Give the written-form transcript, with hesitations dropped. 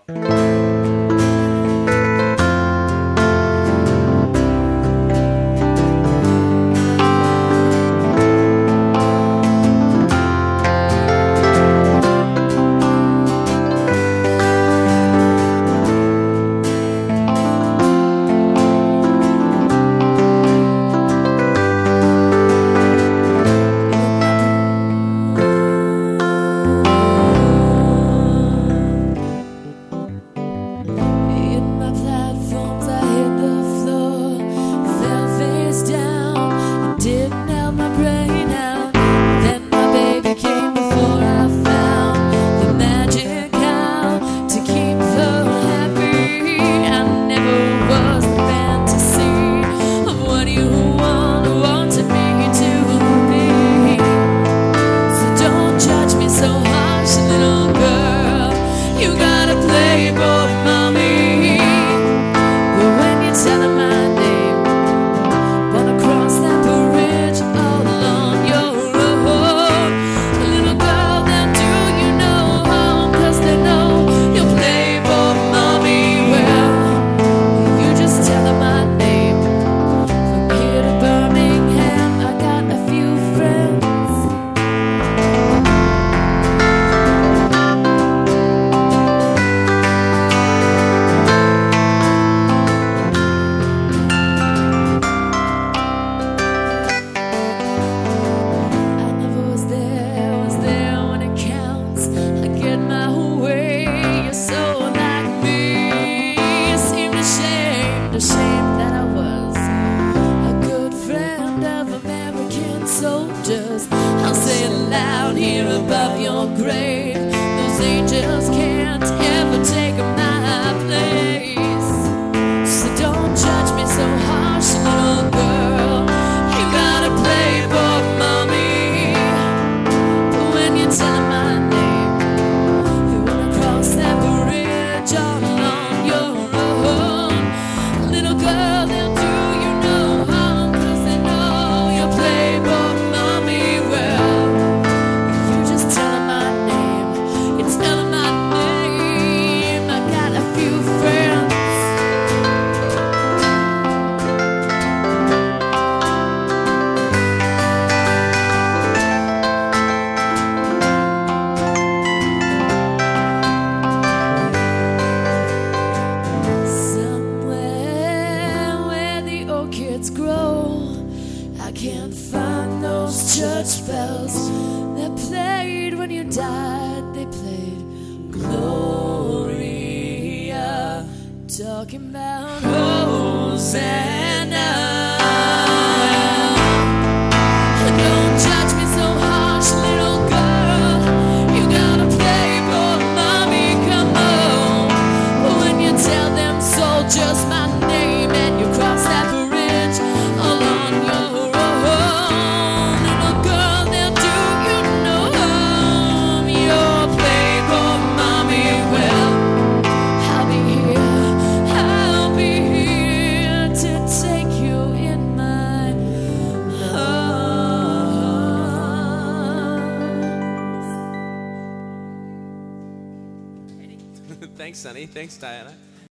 I'll say it loud here above your grave. Those angels can't ever take my place. So don't judge me so harsh, little girl. You gotta play for mommy. But when you tell my name, you wanna cross that bridge all on your own. Little girl, they'll do you no harm, 'cause they know you play for mommy well. You just tell them my name, you tell them my name. I got a few friends. Somewhere where the orchids grow, I can't find those church bells that played when you died. They played Gloria, talking about Hosanna. Don't judge me so harsh, little girl. You gotta play for mommy, come on. When you tell them soldiers my name and you cross that bridge all on your own, little girl, they'll do you no harm. You'll play for mommy well. I'll be here to take you in my arms. Thanks, Sonny. Thanks, Diana.